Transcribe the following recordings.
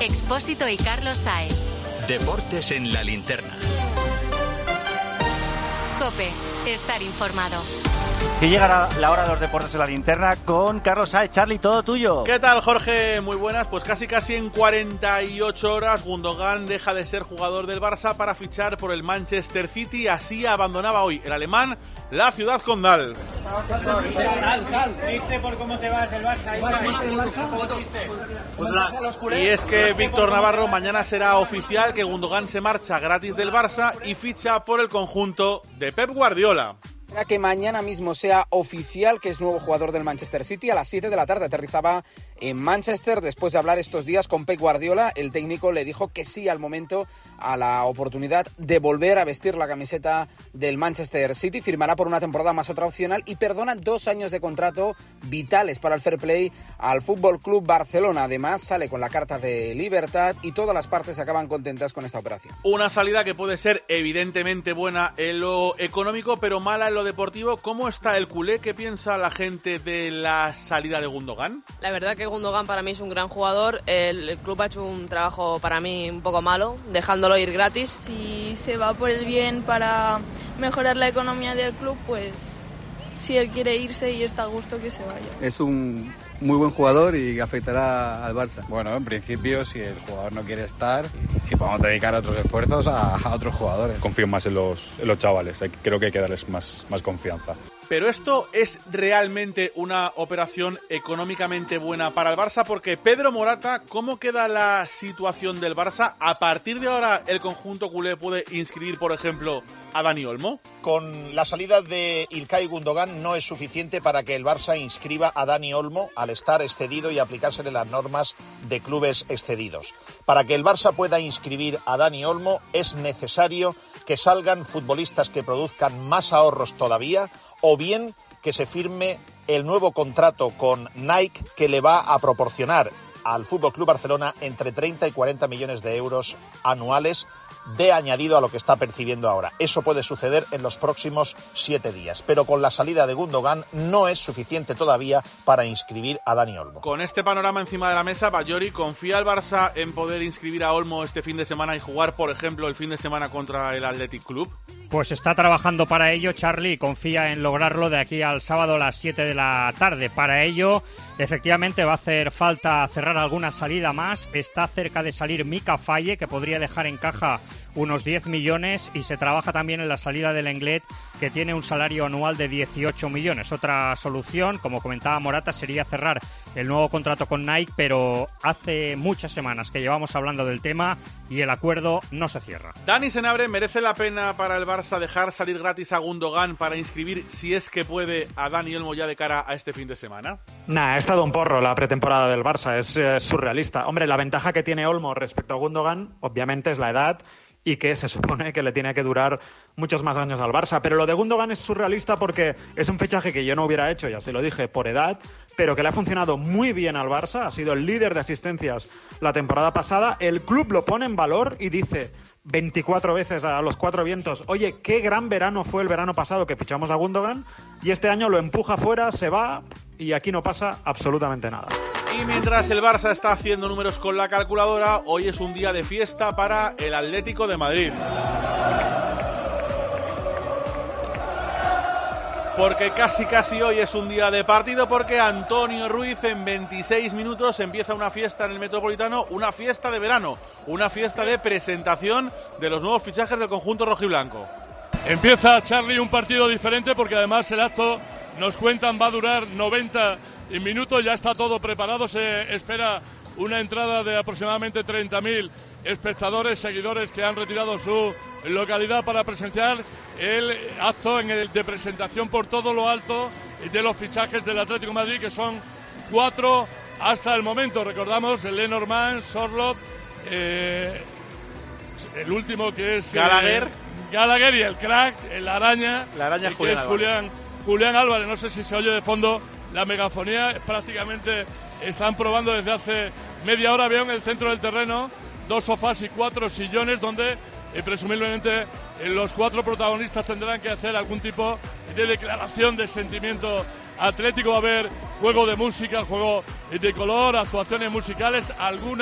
Expósito y Carlos Saez. Deportes en la linterna. COPE. Estar informado. Que llega la hora de los deportes en la linterna con Carlos Saez. Charly, todo tuyo. ¿Qué tal, Jorge? Muy buenas. Pues casi en 48 horas Gundogan deja de ser jugador del Barça para fichar por el Manchester City. Así abandonaba hoy el alemán la ciudad condal. Sal. ¿Triste por cómo te vas del Barça? Y es que Víctor Navarro mañana será oficial que Gundogan se marcha gratis del Barça y ficha por el conjunto de Pep Guardiola. Que mañana mismo sea oficial que es nuevo jugador del Manchester City. A las 7 de la tarde aterrizaba en Manchester después de hablar estos días con Pep Guardiola. El técnico le dijo que sí al momento a la oportunidad de volver a vestir la camiseta del Manchester City. Firmará por una temporada más otra opcional y perdona 2 años de contrato vitales para el fair play al Fútbol Club Barcelona. Además sale con la carta de libertad y todas las partes acaban contentas con esta operación. Una salida que puede ser evidentemente buena en lo económico, pero mala en lo deportivo. ¿Cómo está el culé? ¿Qué piensa la gente de la salida de Gundogan? La verdad que Gundogan para mí es un gran jugador. El club ha hecho un trabajo para mí un poco malo, dejándolo ir gratis. Si se va por el bien para mejorar la economía del club, pues si él quiere irse y está a gusto, que se vaya. Es un muy buen jugador y afectará al Barça. Bueno, en principio, si el jugador no quiere estar, y podemos dedicar otros esfuerzos a otros jugadores. Confío más en los chavales, creo que hay que darles más confianza. Pero esto es realmente una operación económicamente buena para el Barça, porque Pedro Morata, ¿cómo queda la situación del Barça? ¿A partir de ahora el conjunto culé puede inscribir, por ejemplo, a Dani Olmo? Con la salida de İlkay Gundogan no es suficiente para que el Barça inscriba a Dani Olmo al estar excedido y aplicársele las normas de clubes excedidos. Para que el Barça pueda inscribir a Dani Olmo es necesario que salgan futbolistas que produzcan más ahorros todavía, o bien que se firme el nuevo contrato con Nike que le va a proporcionar al FC Barcelona entre 30 y 40 millones de euros anuales de añadido a lo que está percibiendo ahora. Eso puede suceder en los próximos 7 días, pero con la salida de Gundogan no es suficiente todavía para inscribir a Dani Olmo. Con este panorama encima de la mesa, Bayori, ¿confía el Barça en poder inscribir a Olmo este fin de semana y jugar, por ejemplo, el fin de semana contra el Athletic Club? Pues está trabajando para ello, Charly, y confía en lograrlo de aquí al sábado a las 7 de la tarde. Para ello, efectivamente, va a hacer falta cerrar alguna salida más. Está cerca de salir Mika Faye, que podría dejar en caja unos 10 millones, y se trabaja también en la salida del Lenglet, que tiene un salario anual de 18 millones. Otra solución, como comentaba Morata, sería cerrar el nuevo contrato con Nike, pero hace muchas semanas que llevamos hablando del tema y el acuerdo no se cierra. Dani Senabre, ¿merece la pena para el Barça dejar salir gratis a Gundogan para inscribir, si es que puede, a Dani Olmo ya de cara a este fin de semana? Ha estado un porro la pretemporada del Barça, es surrealista. Hombre, la ventaja que tiene Olmo respecto a Gundogan, obviamente, es la edad, y que se supone que le tiene que durar muchos más años al Barça. Pero lo de Gundogan es surrealista porque es un fichaje que yo no hubiera hecho, ya se lo dije, por edad, pero que le ha funcionado muy bien al Barça. Ha sido el líder de asistencias la temporada pasada. El club lo pone en valor y dice 24 veces a los 4 vientos: oye, qué gran verano fue el verano pasado que fichamos a Gundogan, y este año lo empuja fuera, se va, y aquí no pasa absolutamente nada. Y mientras el Barça está haciendo números con la calculadora, hoy es un día de fiesta para el Atlético de Madrid. Porque casi hoy es un día de partido, porque Antonio Ruiz en 26 minutos empieza una fiesta en el Metropolitano, una fiesta de verano, una fiesta de presentación de los nuevos fichajes del conjunto rojiblanco. Empieza, Charly, un partido diferente, porque además el acto, nos cuentan, va a durar 90 minutos, ya está todo preparado, se espera una entrada de aproximadamente 30.000 espectadores, seguidores que han retirado su localidad para presenciar el acto de presentación por todo lo alto de los fichajes del Atlético de Madrid, que son 4 hasta el momento. Recordamos el Lenormand, Sorloth, el último que es Gallagher, y el crack, la araña Julián Álvarez. No sé si se oye de fondo la megafonía, prácticamente están probando desde hace media hora. Veo en el centro del terreno 2 sofás y 4 sillones donde presumiblemente los 4 protagonistas tendrán que hacer algún tipo de declaración de sentimiento atlético. Va a haber juego de música, juego de color, actuaciones musicales, alguna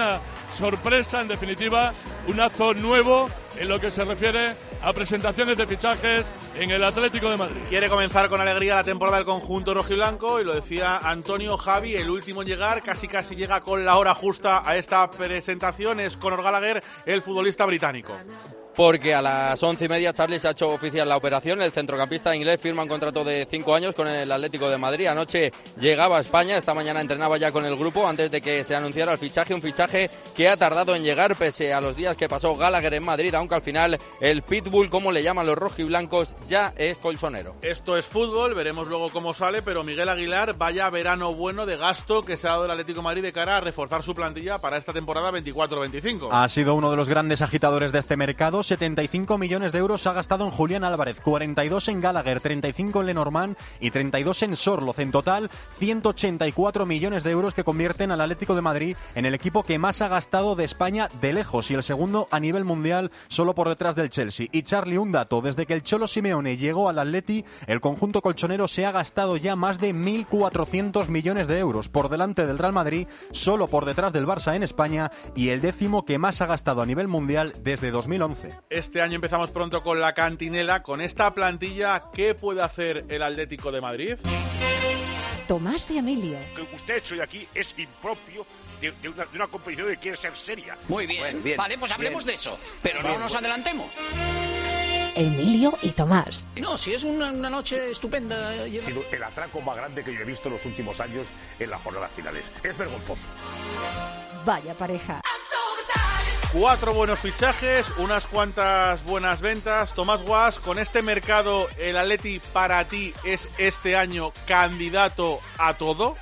sorpresa, en definitiva, un acto nuevo en lo que se refiere a presentaciones de fichajes en el Atlético de Madrid. Quiere comenzar con alegría la temporada del conjunto rojiblanco y lo decía Antonio. Javi, el último en llegar, casi llega con la hora justa a esta presentación, es Conor Gallagher, el futbolista británico. Porque a las 11:30, Charlie, se ha hecho oficial la operación. El centrocampista inglés firma un contrato de 5 años con el Atlético de Madrid. Anoche llegaba a España, esta mañana entrenaba ya con el grupo antes de que se anunciara el fichaje. Un fichaje que ha tardado en llegar pese a los días que pasó Gallagher en Madrid, aunque al final el pitbull, como le llaman los rojiblancos, ya es colchonero. Esto es fútbol, veremos luego cómo sale, pero Miguel Aguilar, vaya verano bueno de gasto que se ha dado el Atlético de Madrid de cara a reforzar su plantilla para esta temporada 24-25. Ha sido uno de los grandes agitadores de este mercado. 75 millones de euros ha gastado en Julián Álvarez, 42 en Gallagher, 35 en Lenormand y 32 en Sorloz. En total, 184 millones de euros que convierten al Atlético de Madrid en el equipo que más ha gastado de España de lejos y el segundo a nivel mundial, solo por detrás del Chelsea. Y Charlie, un dato, desde que el Cholo Simeone llegó al Atleti, el conjunto colchonero se ha gastado ya más de 1.400 millones de euros, por delante del Real Madrid, solo por detrás del Barça en España, y el décimo que más ha gastado a nivel mundial desde 2011. Este año empezamos pronto con la cantinela. Con esta plantilla, ¿qué puede hacer el Atlético de Madrid? Tomás y Emilio. Que usted hoy aquí es impropio de una competición que quiere ser seria. Muy bien, bueno, bien, vale, pues hablemos de eso, pero no nos adelantemos. Emilio y Tomás. No, si es una noche estupenda. Ha sido el atraco más grande que yo he visto en los últimos años en las jornadas finales. Es vergonzoso. Vaya pareja. 4 buenos fichajes, unas cuantas buenas ventas. Tomás Guas, con este mercado, ¿el Atleti para ti es este año candidato a todo?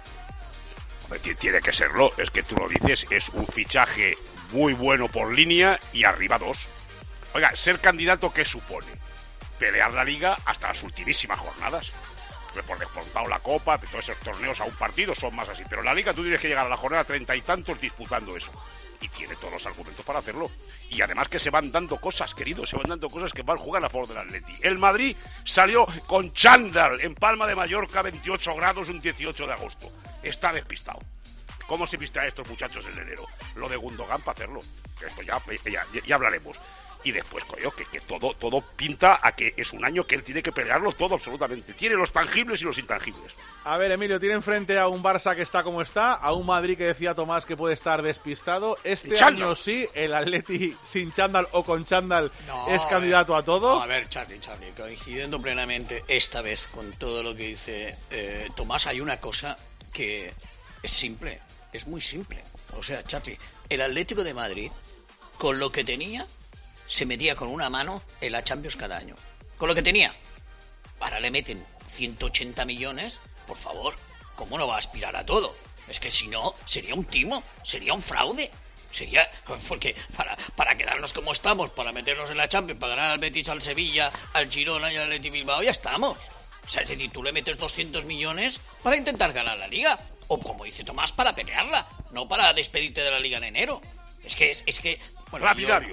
Tiene que serlo, es que tú lo dices, es un fichaje muy bueno por línea y arriba 2. Oiga, ser candidato, ¿qué supone? Pelear la Liga hasta las ultimísimas jornadas. Por descontado la Copa, todos esos torneos a un partido son más así. Pero la Liga tú tienes que llegar a la jornada 30 y tantos disputando eso. Y tiene todos los argumentos para hacerlo. Y además que se van dando cosas, queridos, se van dando cosas que van a jugar a favor del Atleti. El Madrid salió con chándal en Palma de Mallorca, 28 grados, un 18 de agosto. Está despistado. ¿Cómo se visten a estos muchachos en enero? Lo de Gundogan para hacerlo. Esto ya hablaremos. Y después, coño, que todo pinta a que es un año que él tiene que pelearlo todo absolutamente. Tiene los tangibles y los intangibles. A ver, Emilio, tiene enfrente a un Barça que está como está, a un Madrid que decía Tomás que puede estar despistado. Este año sí, el Atleti sin chándal o con chándal es candidato a todo. No, a ver, Charlie, coincidiendo plenamente esta vez con todo lo que dice Tomás, hay una cosa que es simple, es muy simple. O sea, Charlie, el Atlético de Madrid, con lo que tenía, se metía con una mano en la Champions cada año. Con lo que tenía. Ahora le meten 180 millones. Por favor, ¿cómo no va a aspirar a todo? Es que si no, sería un timo, sería un fraude. Sería, porque para quedarnos como estamos, para meternos en la Champions, para ganar al Betis, al Sevilla, al Girona y al Athletic Bilbao, ya estamos. O sea, es decir, tú le metes 200 millones para intentar ganar la Liga. O como dice Tomás, para pelearla, no para despedirte de la Liga en enero. Es que bueno,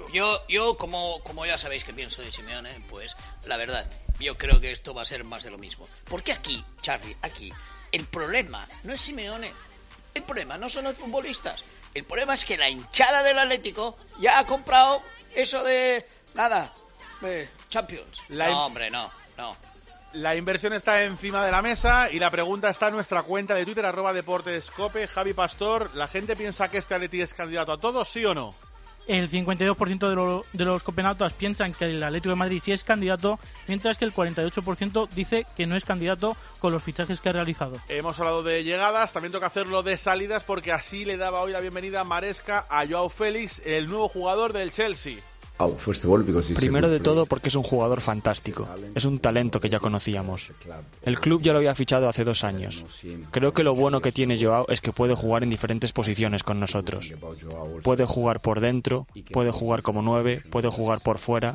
yo como ya sabéis que pienso de Simeone, pues la verdad, yo creo que esto va a ser más de lo mismo. Porque aquí, Charlie, el problema no es Simeone, el problema no son los futbolistas, el problema es que la hinchada del Atlético ya ha comprado eso de Champions. No. La inversión está encima de la mesa y la pregunta está en nuestra cuenta de Twitter, @deportescope. Javi Pastor, ¿la gente piensa que este Atleti es candidato a todo, sí o no? El 52% de los copenatas piensan que el Atlético de Madrid sí es candidato, mientras que el 48% dice que no es candidato con los fichajes que ha realizado. Hemos hablado de llegadas, también toca hacerlo de salidas, porque así le daba hoy la bienvenida Maresca a Joao Félix, el nuevo jugador del Chelsea. Primero de todo porque es un jugador fantástico, es un talento que ya conocíamos. El club ya lo había fichado hace 2 años. Creo que lo bueno que tiene Joao es que puede jugar en diferentes posiciones con nosotros. Puede jugar por dentro, puede jugar como 9, puede jugar por fuera.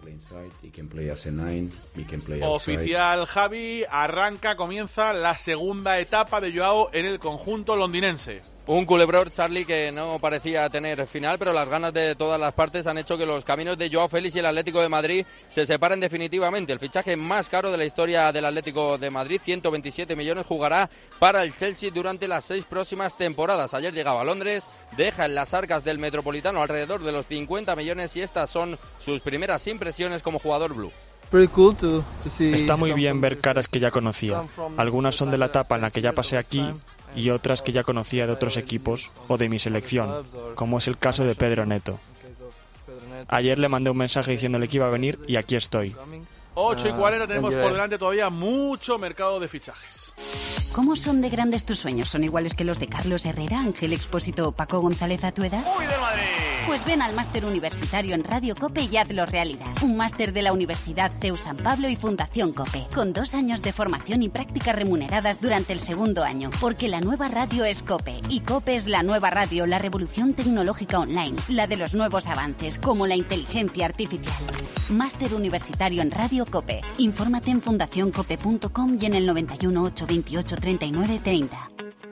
Oficial, Javi, comienza la segunda etapa de Joao en el conjunto londinense. Un culebrón, Charlie, que no parecía tener final, pero las ganas de todas las partes han hecho que los caminos de Joao Félix y el Atlético de Madrid se separen definitivamente. El fichaje más caro de la historia del Atlético de Madrid, 127 millones, jugará para el Chelsea durante las 6 próximas temporadas. Ayer llegaba a Londres, deja en las arcas del Metropolitano alrededor de los 50 millones y estas son sus primeras impresiones como jugador blue. Está muy bien ver caras que ya conocía. Algunas son de la etapa en la que ya pasé aquí y otras que ya conocía de otros equipos o de mi selección, como es el caso de Pedro Neto. Ayer le mandé un mensaje diciéndole que iba a venir y aquí estoy. 8:40, tenemos por delante todavía mucho mercado de fichajes. ¿Cómo son de grandes tus sueños? ¿Son iguales que los de Carlos Herrera, Ángel Expósito o Paco González a tu edad? ¡Muy de Madrid! Pues ven al máster universitario en Radio COPE y hazlo realidad. Un máster de la Universidad CEU San Pablo y Fundación COPE, con 2 años de formación y prácticas remuneradas durante el segundo año. Porque la nueva radio es COPE, y COPE es la nueva radio, la revolución tecnológica online, la de los nuevos avances, como la inteligencia artificial. Máster universitario en Radio COPE. Infórmate en fundacioncope.com y en el 91 828 39 30.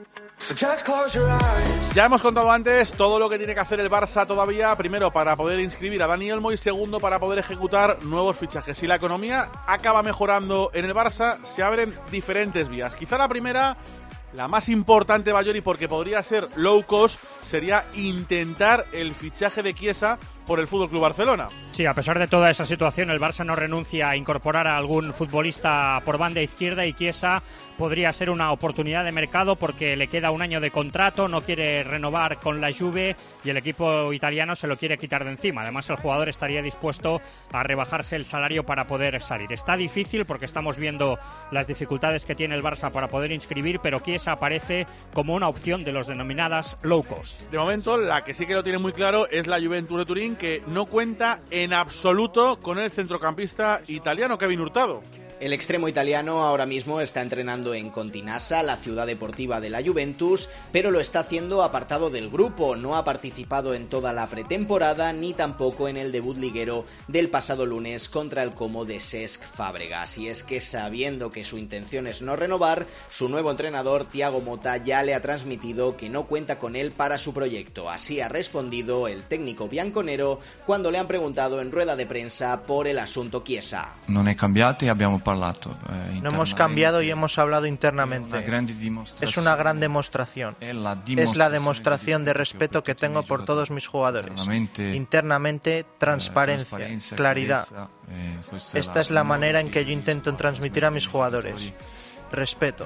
Ya hemos contado antes todo lo que tiene que hacer el Barça todavía, primero para poder inscribir a Dani Olmo y segundo para poder ejecutar nuevos fichajes. Si la economía acaba mejorando en el Barça, se abren diferentes vías. Quizá la primera, la más importante, Bayori, porque podría ser low cost, sería intentar el fichaje de Chiesa por el FC Barcelona. Sí, a pesar de toda esa situación, el Barça no renuncia a incorporar a algún futbolista por banda izquierda y Chiesa podría ser una oportunidad de mercado porque le queda 1 año de contrato, no quiere renovar con la Juve y el equipo italiano se lo quiere quitar de encima. Además, el jugador estaría dispuesto a rebajarse el salario para poder salir. Está difícil porque estamos viendo las dificultades que tiene el Barça para poder inscribir, pero Chiesa aparece como una opción de los denominadas low cost. De momento, la que sí que lo tiene muy claro es la Juventus de Turín, que no cuenta en absoluto con el centrocampista italiano Kevin Hurtado. El extremo italiano ahora mismo está entrenando en Continassa, la ciudad deportiva de la Juventus, pero lo está haciendo apartado del grupo. No ha participado en toda la pretemporada ni tampoco en el debut liguero del pasado lunes contra el Como de Cesc Fábregas. Y es que, sabiendo que su intención es no renovar, su nuevo entrenador Thiago Motta ya le ha transmitido que no cuenta con él para su proyecto. Así ha respondido el técnico bianconero cuando le han preguntado en rueda de prensa por el asunto Chiesa. No he cambiado y habíamos No hemos cambiado y hemos hablado internamente. Es una gran demostración. Es la demostración de respeto que tengo por todos mis jugadores. Internamente, transparencia, claridad. Esta es la manera en que yo intento transmitir a mis jugadores. Respeto.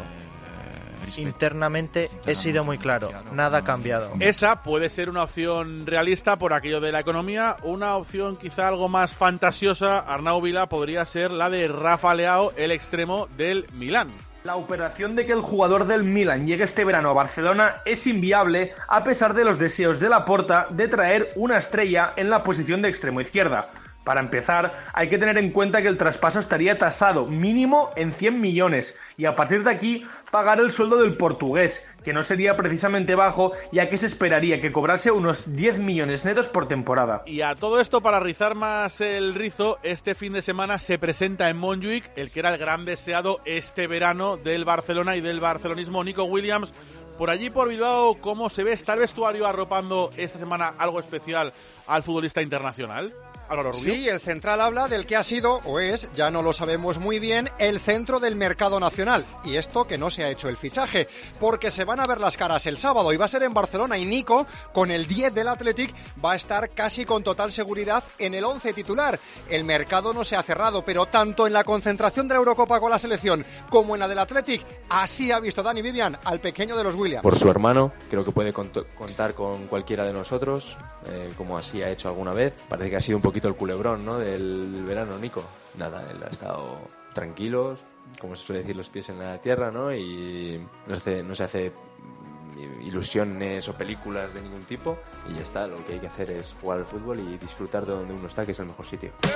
Internamente he sido muy claro, nada ha cambiado. Esa puede ser una opción realista por aquello de la economía. Una opción quizá algo más fantasiosa, Arnau Vila, podría ser la de Rafa Leao, el extremo del Milán. La operación de que el jugador del Milan llegue este verano a Barcelona es inviable a pesar de los deseos de Laporta de traer una estrella en la posición de extremo izquierda. Para empezar, hay que tener en cuenta que el traspaso estaría tasado mínimo en 100 millones y a partir de aquí pagar el sueldo del portugués, que no sería precisamente bajo, ya que se esperaría que cobrase unos 10 millones netos por temporada. Y a todo esto, para rizar más el rizo, este fin de semana se presenta en Montjuic el que era el gran deseado este verano del Barcelona y del barcelonismo, Nico Williams. Por allí, por Bilbao, ¿cómo se ve? ¿Está el vestuario arropando esta semana algo especial al futbolista internacional? Álvaro Rubio. Sí, el central habla del que ha sido, o es, ya no lo sabemos muy bien, el centro del mercado nacional. Y esto que no se ha hecho el fichaje, porque se van a ver las caras el sábado y va a ser en Barcelona. Y Nico, con el 10 del Athletic, va a estar casi con total seguridad en el 11 titular. El mercado no se ha cerrado, pero tanto en la concentración de la Eurocopa con la selección como en la del Athletic, así ha visto Dani Vivian al pequeño de los Williams. Por su hermano, creo que puede contar con cualquiera de nosotros, como así ha hecho alguna vez. Parece que ha sido un poquito el culebrón, ¿no?, del verano, Nico. Nada, él ha estado tranquilo, como se suele decir, los pies en la tierra, ¿no? Y no se hace ilusiones o películas de ningún tipo y ya está. Lo que hay que hacer es jugar al fútbol y disfrutar de donde uno está, que es el mejor sitio.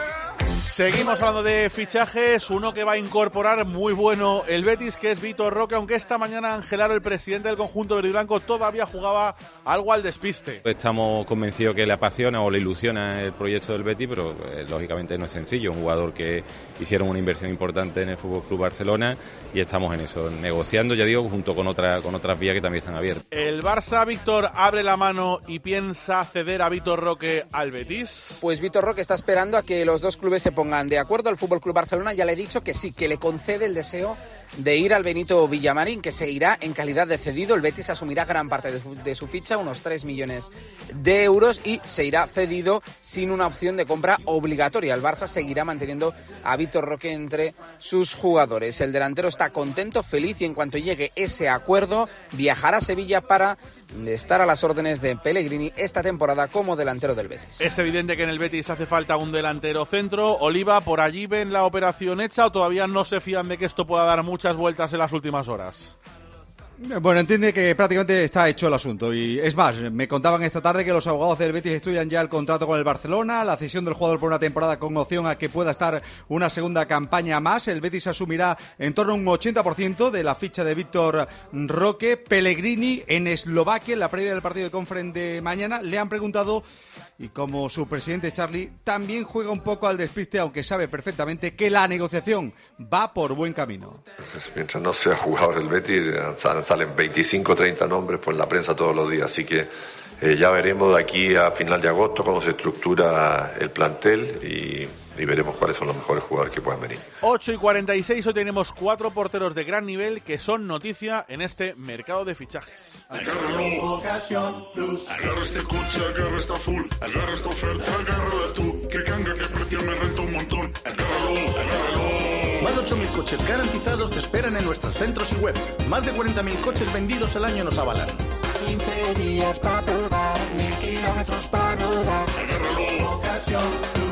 Seguimos hablando de fichajes, uno que va a incorporar muy bueno el Betis, que es Vitor Roque, aunque esta mañana Ángel Aro, el presidente del conjunto verde y blanco, todavía jugaba algo al despiste. Estamos convencidos que le apasiona o le ilusiona el proyecto del Betis, pero lógicamente no es sencillo. Un jugador que hicieron una inversión importante en el FC Barcelona y estamos en eso, negociando, ya digo, junto con otras vías que también están abiertas. ¿El Barça, Víctor, abre la mano y piensa ceder a Vitor Roque al Betis? Pues Vitor Roque está esperando a que los dos clubes se pongan de acuerdo. El FC Barcelona ya le he dicho que sí, que le concede el deseo de ir al Benito Villamarín, que se irá en calidad de cedido. El Betis asumirá gran parte de su ficha, unos 3 millones de euros, y se irá cedido sin una opción de compra obligatoria. El Barça seguirá manteniendo a Vitor Roque entre sus jugadores. El delantero está contento, feliz, y en cuanto llegue ese acuerdo viajará a Sevilla para estar a las órdenes de Pellegrini esta temporada como delantero del Betis. Es evidente que en el Betis hace falta un delantero centro. Oliva, ¿por allí ven la operación hecha o todavía no se fían de que esto pueda dar muchas vueltas en las últimas horas? Bueno, entiende que prácticamente está hecho el asunto, y es más, me contaban esta tarde que los abogados del Betis estudian ya el contrato con el Barcelona, la cesión del jugador por una temporada con opción a que pueda estar una segunda campaña más. El Betis asumirá en torno a un 80% de la ficha de Vitor Roque. Pellegrini en Eslovaquia, en la previa del partido de Conference de mañana, le han preguntado, y como su presidente Charlie también juega un poco al despiste, aunque sabe perfectamente que la negociación va por buen camino. Mientras no sea jugador del Betis, salen 25 o 30 nombres por la prensa todos los días, así que ya veremos de aquí a final de agosto cómo se estructura el plantel y veremos cuáles son los mejores jugadores que puedan venir. 8:46, hoy tenemos 4 porteros de gran nivel que son noticia en este mercado de fichajes. Agárralo, Ocasión Plus. Agarra este coche, agarra esta full, agarra esta oferta, agárrala tú. Que canga, que precio me renta un montón. Agárralo. Más de 8.000 coches garantizados te esperan en nuestros centros y web. Más de 40.000 coches vendidos al año nos avalan. 15 días para probar, 1.000 kilómetros para rodar. Agárralo, Ocasión Plus.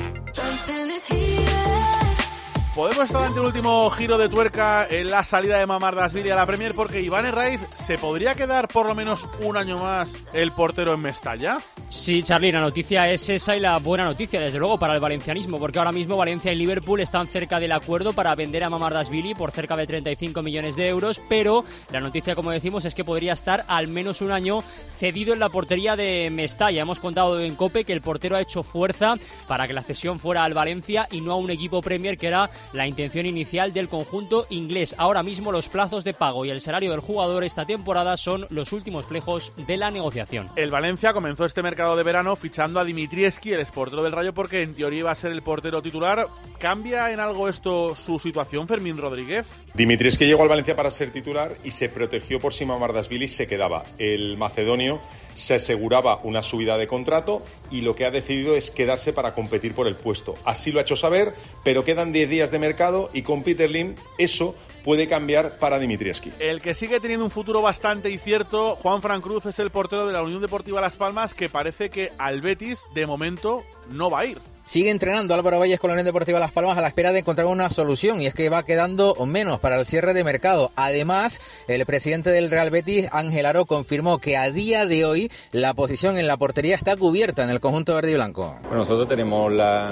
Podemos estar ante el último giro de tuerca en la salida de Mamardashvili a la Premier, porque Iván Herraiz, ¿se podría quedar por lo menos un año más el portero en Mestalla? Sí, Charly, la noticia es esa, y la buena noticia, desde luego, para el valencianismo, porque ahora mismo Valencia y Liverpool están cerca del acuerdo para vender a Mamardashvili por cerca de 35 millones de euros, pero la noticia, como decimos, es que podría estar al menos un año cedido en la portería de Mestalla. Hemos contado en COPE que el portero ha hecho fuerza para que la cesión fuera al Valencia y no a un equipo Premier, que era la intención inicial del conjunto inglés. Ahora mismo los plazos de pago y el salario del jugador esta temporada son los últimos flejos de la negociación. El Valencia comenzó este mercado de verano fichando a Dimitrievski, el exportero del Rayo, porque en teoría iba a ser el portero titular. ¿Cambia en algo esto su situación, Fermín Rodríguez? Dimitrievski llegó al Valencia para ser titular y se protegió por si Mamardashvili se quedaba. El macedonio se aseguraba una subida de contrato y lo que ha decidido es quedarse para competir por el puesto. Así lo ha hecho saber, pero quedan 10 días de mercado y con Peter Lim eso puede cambiar para Dimitrievski. El que sigue teniendo un futuro bastante incierto, Juanfran Cruz, es el portero de la Unión Deportiva Las Palmas, que parece que al Betis de momento no va a ir. Sigue entrenando Álvaro Valles con la Unión Deportiva Las Palmas a la espera de encontrar una solución, y es que va quedando menos para el cierre de mercado. Además, el presidente del Real Betis, Ángel Aro, confirmó que a día de hoy la posición en la portería está cubierta en el conjunto verde y blanco. Bueno, nosotros tenemos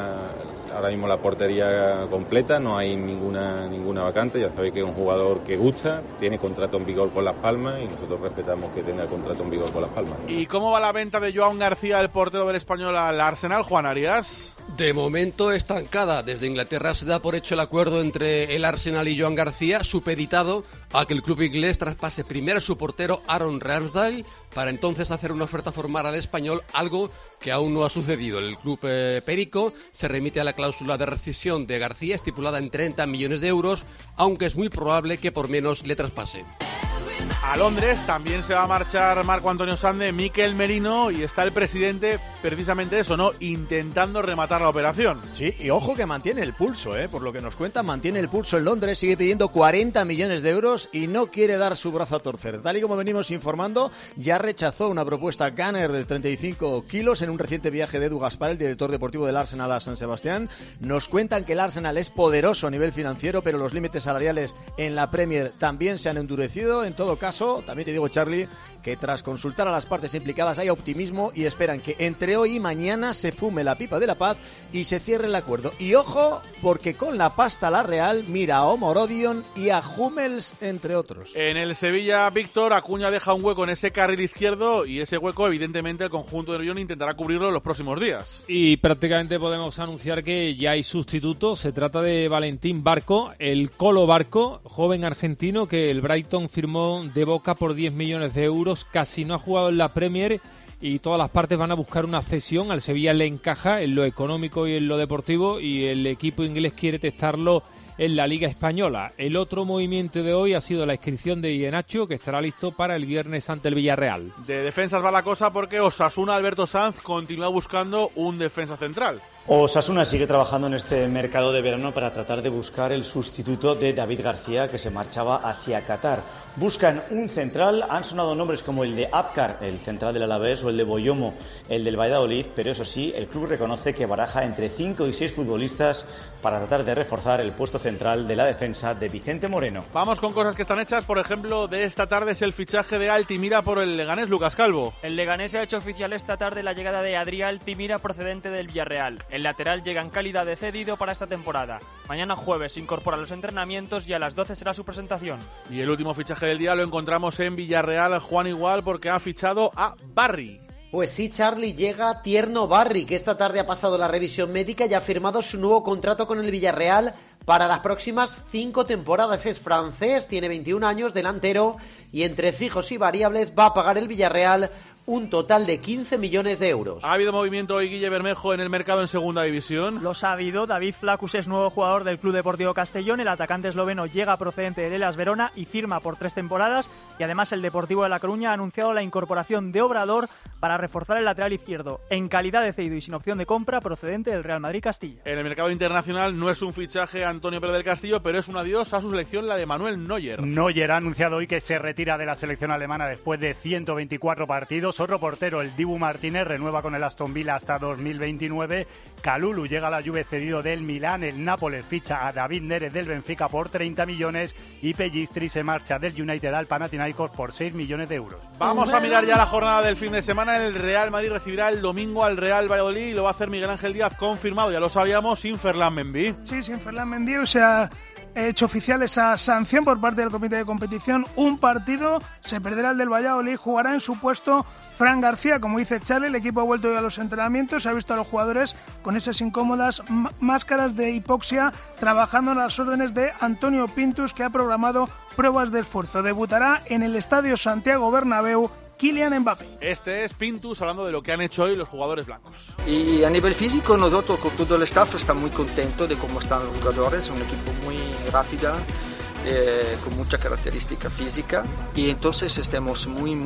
ahora mismo la portería completa, no hay ninguna vacante. Ya sabéis que es un jugador que gusta, tiene contrato en vigor con Las Palmas y nosotros respetamos que tenga contrato en vigor con Las Palmas. ¿Y cómo va la venta de Joan García, el portero del Español, al Arsenal, Juan Arias? De momento estancada. Desde Inglaterra se da por hecho el acuerdo entre el Arsenal y Joan García, supeditado a que el club inglés traspase primero a su portero Aaron Ramsdale para entonces hacer una oferta formal al Español, algo que aún no ha sucedido. El club Perico se remite a la cláusula de rescisión de García, estipulada en 30 millones de euros, aunque es muy probable que por menos le traspase. A Londres también se va a marchar Marco Antonio Sande, Mikel Merino, y está el presidente, precisamente eso, ¿no?, intentando rematar la operación. Sí, y ojo que mantiene el pulso, por lo que nos cuentan, mantiene el pulso en Londres, sigue pidiendo 40 millones de euros y no quiere dar su brazo a torcer. Tal y como venimos informando, ya rechazó una propuesta Gunner de 35 kilos en un reciente viaje de Edu Gaspar, el director deportivo del Arsenal, a San Sebastián. Nos cuentan que el Arsenal es poderoso a nivel financiero, pero los límites salariales en la Premier también se han endurecido. En todo caso, caso, también te digo, Charlie, que tras consultar a las partes implicadas hay optimismo y esperan que entre hoy y mañana se fume la pipa de la paz y se cierre el acuerdo. Y ojo, porque con la pasta la Real mira a Omorodion y a Hummels, entre otros. En el Sevilla, Víctor, Acuña deja un hueco en ese carril izquierdo y ese hueco, evidentemente, el conjunto de Lyon intentará cubrirlo en los próximos días. Y prácticamente podemos anunciar que ya hay sustituto. Se trata de Valentín Barco, el Colo Barco, joven argentino que el Brighton firmó de Boca por 10 millones de euros. Casi no ha jugado en la Premier y todas las partes van a buscar una cesión. Al Sevilla le encaja en lo económico y en lo deportivo y el equipo inglés quiere testarlo en la Liga Española. El otro movimiento de hoy ha sido la inscripción de Iheanacho, que estará listo para el viernes ante el Villarreal. De defensas va la cosa porque Osasuna, Alberto Sanz, continúa buscando un defensa central. Osasuna sigue trabajando en este mercado de verano para tratar de buscar el sustituto de David García, que se marchaba hacia Qatar. Buscan un central, han sonado nombres como el de Abkar, el central del Alavés, o el de Boyomo, el del Valladolid, pero eso sí, el club reconoce que baraja entre 5 y 6 futbolistas para tratar de reforzar el puesto central de la defensa de Vicente Moreno. Vamos con cosas que están hechas, por ejemplo, de esta tarde es el fichaje de Altimira por el Leganés, Lucas Calvo. El Leganés ha hecho oficial esta tarde la llegada de Adrián Altimira procedente del Villarreal. El lateral llega en calidad de cedido para esta temporada. Mañana jueves se incorpora a los entrenamientos y a las 12 será su presentación. Y el último fichaje del día lo encontramos en Villarreal, Juan Igual, porque ha fichado a Barry. Pues sí, Charlie, llega Tierno Barry, que esta tarde ha pasado la revisión médica y ha firmado su nuevo contrato con el Villarreal para las próximas 5 temporadas. Es francés, tiene 21 años, delantero, y entre fijos y variables va a pagar el Villarreal un total de 15 millones de euros. ¿Ha habido movimiento hoy, Guille Bermejo, en el mercado en segunda división? Los ha habido. David Flacus es nuevo jugador del Club Deportivo Castellón. El atacante esloveno llega procedente del Hellas Verona y firma por 3 temporadas. Y además el Deportivo de La Coruña ha anunciado la incorporación de Obrador para reforzar el lateral izquierdo, en calidad de cedido y sin opción de compra, procedente del Real Madrid Castilla. En el mercado internacional no es un fichaje Antonio Pérez del Castillo, pero es un adiós a su selección, la de Manuel Neuer. Neuer ha anunciado hoy que se retira de la selección alemana después de 124 partidos. Otro portero, el Dibu Martínez, renueva con el Aston Villa hasta 2029. Kalulu llega a la Juve cedido del Milán. El Nápoles ficha a David Neres del Benfica por 30 millones y Pellistri se marcha del United al Panathinaikos por 6 millones de euros. Vamos a mirar ya la jornada del fin de semana. El Real Madrid recibirá el domingo al Real Valladolid y lo va a hacer Miguel Ángel Díaz, confirmado, ya lo sabíamos, sin Ferland Mendy. Sí, sin Ferland Mendy, o sea, hecho oficial esa sanción por parte del comité de competición. Un partido, se perderá el del Valladolid, jugará en su puesto Fran García. Como dice Charlie, el equipo ha vuelto hoy a los entrenamientos, se ha visto a los jugadores con esas incómodas máscaras de hipoxia trabajando en las órdenes de Antonio Pintus, que ha programado pruebas de esfuerzo. Debutará en el Estadio Santiago Bernabéu Kylian Mbappé. Este es Pintus hablando de lo que han hecho hoy los jugadores blancos. Y a nivel físico nosotros con todo el staff estamos muy contentos de cómo están los jugadores, un equipo muy rápido, con mucha característica física, y entonces estamos muy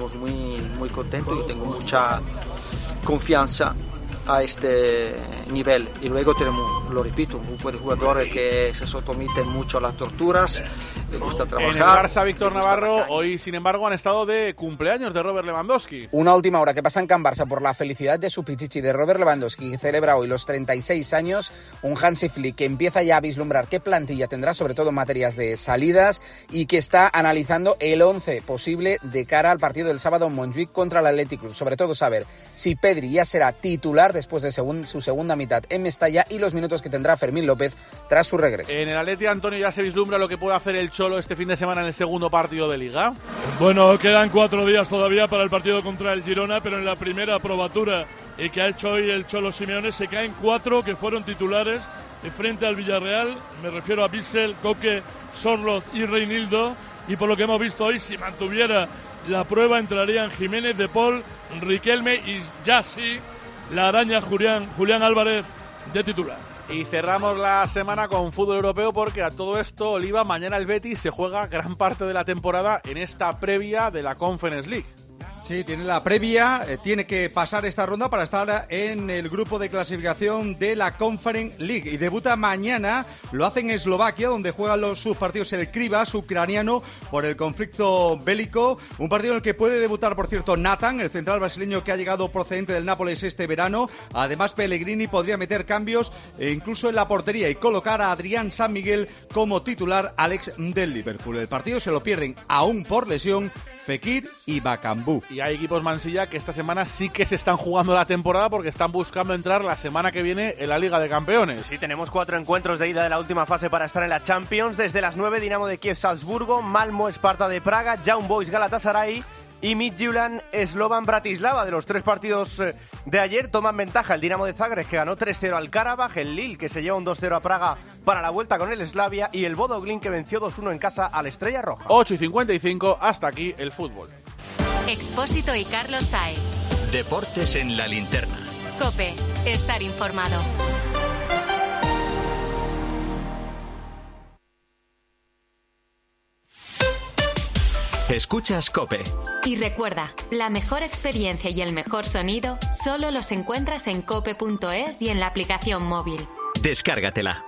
contentos y tengo mucha confianza a este nivel. Y luego tenemos, lo repito, un grupo de jugadores que se someten mucho a las torturas, le gusta trabajar. En el Barça, Víctor Navarro, hoy sin embargo han estado de cumpleaños de Robert Lewandowski. Una última hora que pasa en Can Barça por la felicidad de su pichichi, de Robert Lewandowski, que celebra hoy los 36 años, un Hansi Flick que empieza ya a vislumbrar qué plantilla tendrá, sobre todo en materias de salidas, y que está analizando el 11 posible de cara al partido del sábado en Montjuic contra el Athletic Club. Sobre todo saber si Pedri ya será titular después de su segunda mitad en Mestalla y los minutos que tendrá Fermín López tras su regreso. En el Atleti, Antonio, ya se vislumbra lo que puede hacer el Cholo este fin de semana en el segundo partido de Liga. Bueno, quedan 4 días todavía para el partido contra el Girona, pero en la primera probatura que ha hecho hoy el Cholo Simeone se caen 4 que fueron titulares frente al Villarreal. Me refiero a Bissell, Coque, Sorloth y Reinildo, y por lo que hemos visto hoy, si mantuviera la prueba entrarían Jiménez, De Paul, Riquelme y ya sí la araña Julián Álvarez de titular. Y cerramos la semana con fútbol europeo porque a todo esto, Oliva, mañana el Betis se juega gran parte de la temporada en esta previa de la Conference League. Sí, tiene la previa, tiene que pasar esta ronda para estar en el grupo de clasificación de la Conference League. Y debuta mañana, lo hace en Eslovaquia, donde juegan sus partidos el Krivas ucraniano por el conflicto bélico. Un partido en el que puede debutar, por cierto, Nathan, el central brasileño que ha llegado procedente del Nápoles este verano. Además, Pellegrini podría meter cambios incluso en la portería y colocar a Adrián San Miguel como titular al ex del Liverpool. El partido se lo pierden aún por lesión Fekir y Bakambu. Y hay equipos, Mansilla, que esta semana sí que se están jugando la temporada porque están buscando entrar la semana que viene en la Liga de Campeones. Sí, tenemos 4 encuentros de ida de la última fase para estar en la Champions. Desde las 9, Dinamo de Kiev, Salzburgo, Malmo, Sparta de Praga, Young Boys, Galatasaray y Midtjylland, Slovan, Bratislava. De los 3 partidos de ayer toman ventaja el Dinamo de Zagreb, que ganó 3-0 al Karabaj, el Lille, que se lleva un 2-0 a Praga para la vuelta con el Slavia, y el Bodo Glimt, que venció 2-1 en casa al Estrella Roja. 8:55, hasta aquí el fútbol. Expósito y Carlos Saez. Deportes en la linterna. COPE, estar informado. Escuchas COPE. Y recuerda, la mejor experiencia y el mejor sonido solo los encuentras en cope.es y en la aplicación móvil. Descárgatela.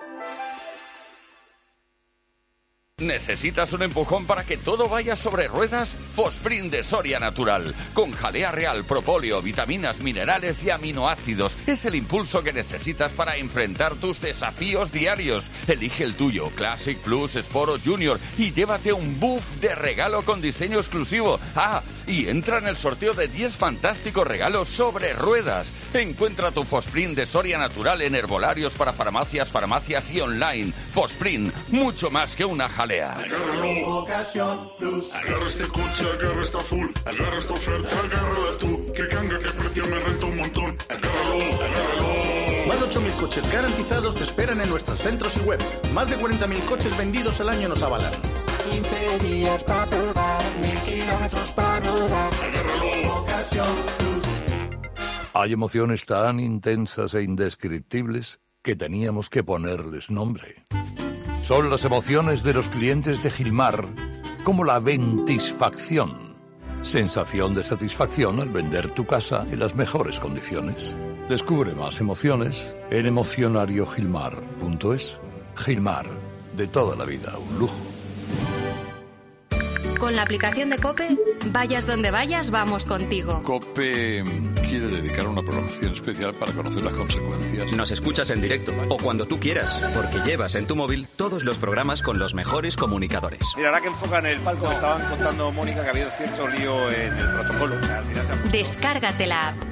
¿Necesitas un empujón para que todo vaya sobre ruedas? Fosprint de Soria Natural. Con jalea real, propóleo, vitaminas, minerales y aminoácidos. Es el impulso que necesitas para enfrentar tus desafíos diarios. Elige el tuyo, Classic, Plus, Sport o Junior, y llévate un buff de regalo con diseño exclusivo. Ah, y entra en el sorteo de 10 fantásticos regalos sobre ruedas. Encuentra tu Fosprint de Soria Natural en herbolarios para farmacias y online. Fosprint, mucho más que una jalea. Agárralo, Ocasión Plus. Agarra este coche, agarra esta full. Agarra esta oferta, agárrala tú. Que canga, que precio me renta un montón. Agárralo. Más de 8.000 coches garantizados te esperan en nuestros centros y web. Más de 40.000 coches vendidos al año nos avalan. 15 días para probar, 1000 kilómetros para rodar. Agárralo, Ocasión Plus. Hay emociones tan intensas e indescriptibles que teníamos que ponerles nombre. Son las emociones de los clientes de Gilmar, como la ventisfacción. Sensación de satisfacción al vender tu casa en las mejores condiciones. Descubre más emociones en emocionariogilmar.es. Gilmar, de toda la vida, un lujo. Con la aplicación de COPE, vayas donde vayas, vamos contigo. COPE quiere dedicar una programación especial para conocer las consecuencias. Nos escuchas en directo o cuando tú quieras, porque llevas en tu móvil todos los programas con los mejores comunicadores. Mira, ahora que enfocan el palco, me estaban contando, Mónica, que ha habido cierto lío en el protocolo. Al final Descárgate la app.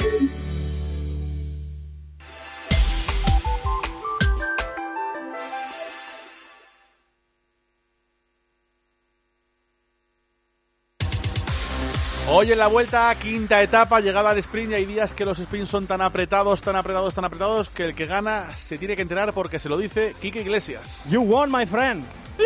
Hoy en la vuelta, quinta etapa, llegada al sprint, y hay días que los sprints son tan apretados, que el que gana se tiene que enterar porque se lo dice Quique Iglesias. You won, my friend.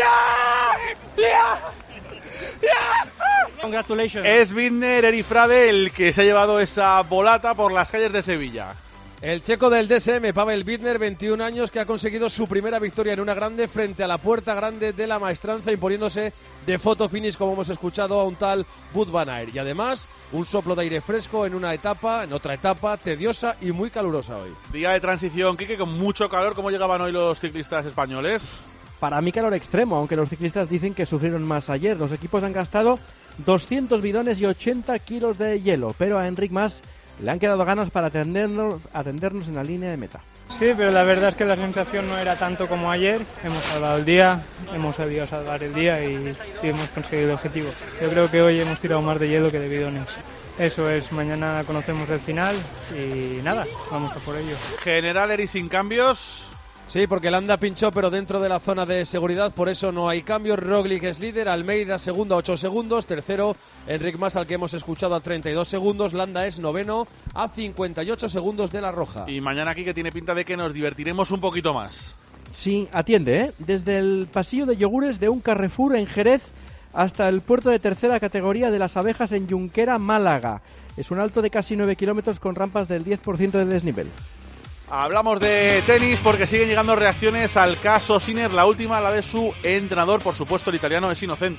Congratulations. Es Binder Erifrade el que se ha llevado esa volata por las calles de Sevilla. El checo del DSM, Pavel Bittner, 21 años, que ha conseguido su primera victoria en una grande frente a la puerta grande de la maestranza, imponiéndose de photo finish, como hemos escuchado, a un tal Wout van Aert. Y además, un soplo de aire fresco en otra etapa tediosa y muy calurosa hoy. Día de transición, Quique, con mucho calor. ¿Cómo llegaban hoy los ciclistas españoles? Para mí calor extremo, aunque los ciclistas dicen que sufrieron más ayer. Los equipos han gastado 200 bidones y 80 kilos de hielo, pero a Enric Mas le han quedado ganas para atendernos en la línea de meta. Sí, pero la verdad es que la sensación no era tanto como ayer. Hemos salvado el día, hemos sabido salvar el día y hemos conseguido el objetivo. Yo creo que hoy hemos tirado más de hielo que de bidones. Eso es, mañana conocemos el final y nada, vamos a por ello. General Eri sin cambios. Sí, porque Landa pinchó, pero dentro de la zona de seguridad, por eso no hay cambios. Roglic es líder, Almeida segundo a 8 segundos, tercero Enric Mas, al que hemos escuchado, a 32 segundos, Landa es noveno a 58 segundos de la roja. Y mañana aquí que tiene pinta de que nos divertiremos un poquito más. Sí, atiende, ¿eh? Desde el pasillo de yogures de un Carrefour en Jerez hasta el puerto de tercera categoría de Las Abejas en Junquera, Málaga. Es un alto de casi 9 kilómetros con rampas del 10% de desnivel. Hablamos de tenis porque siguen llegando reacciones al caso Sinner, la última, la de su entrenador, por supuesto el italiano es inocente.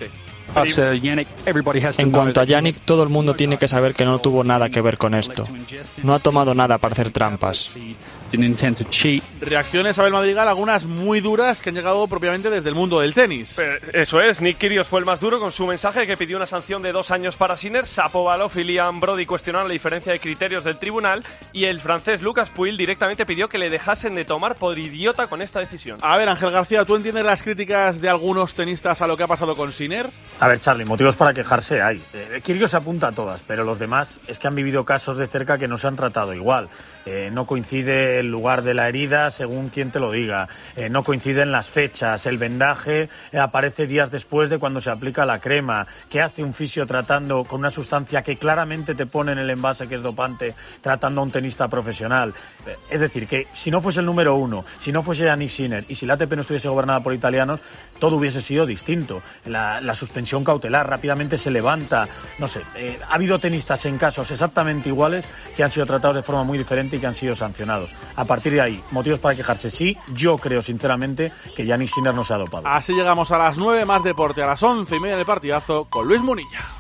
En cuanto a Yannick, todo el mundo tiene que saber que no tuvo nada que ver con esto. No ha tomado nada para hacer trampas. Reacciones, Abel Madrigal, algunas muy duras que han llegado propiamente desde el mundo del tenis. Eso es, Nick Kyrgios fue el más duro con su mensaje que pidió una sanción de 2 años para Sinner. Shapovalov y Liam Brody cuestionaron la diferencia de criterios del tribunal y el francés Lucas Pouille directamente pidió que le dejasen de tomar por idiota con esta decisión. A ver, Ángel García, ¿tú entiendes las críticas de algunos tenistas a lo que ha pasado con Sinner? A ver, Charlie, motivos para quejarse hay. Kyrgios se apunta a todas, pero los demás es que han vivido casos de cerca que no se han tratado igual. No coincide el lugar de la herida según quien te lo diga, no coinciden las fechas, el vendaje aparece días después de cuando se aplica la crema. ¿Qué hace un fisio tratando con una sustancia que claramente te pone en el envase que es dopante, tratando a un tenista profesional? Es decir, que si no fuese el número 1, si no fuese Yannick Sinner y si la ATP no estuviese gobernada por italianos, todo hubiese sido distinto. La suspensión cautelar rápidamente se levanta, no sé, ha habido tenistas en casos exactamente iguales que han sido tratados de forma muy diferente y que han sido sancionados. A partir de ahí, motivos para quejarse sí, yo creo sinceramente que Yannick Sinner no se ha dopado. Así llegamos a las 9, más deporte, a las 11:30 del partidazo con Luis Munilla.